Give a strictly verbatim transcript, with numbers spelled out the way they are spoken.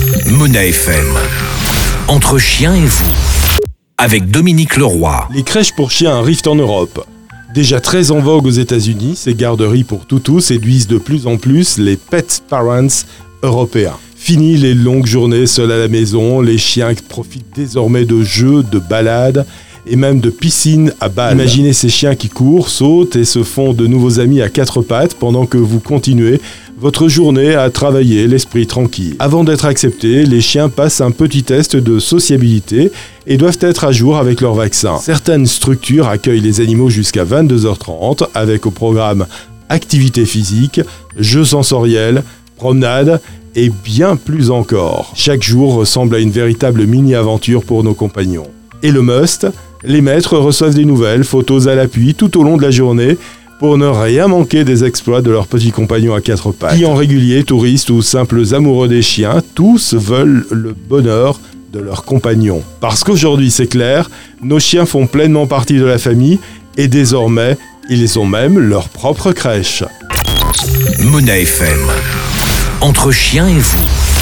Mona F M. Entre chiens et vous. Avec Dominique Leroy. Les crèches pour chiens arrivent en Europe. Déjà très en vogue aux États-Unis, ces garderies pour toutous séduisent de plus en plus les pet parents européens. Fini les longues journées seuls à la maison, les chiens profitent désormais de jeux, de balades et même de piscines à balles. Imaginez ces chiens qui courent, sautent et se font de nouveaux amis à quatre pattes pendant que vous continuez votre journée à travailler l'esprit tranquille. Avant d'être acceptés, les chiens passent un petit test de sociabilité et doivent être à jour avec leur vaccin. Certaines structures accueillent les animaux jusqu'à vingt-deux heures trente avec au programme activité physique, jeux sensoriels, promenades et bien plus encore. Chaque jour ressemble à une véritable mini-aventure pour nos compagnons. Et le must, les maîtres reçoivent des nouvelles, photos à l'appui tout au long de la journée pour ne rien manquer des exploits de leurs petits compagnons à quatre pattes. Clients réguliers, touristes ou simples amoureux des chiens, tous veulent le bonheur de leurs compagnons. Parce qu'aujourd'hui, c'est clair, nos chiens font pleinement partie de la famille et désormais, ils ont même leur propre crèche. Mona F M. Entre chiens et vous.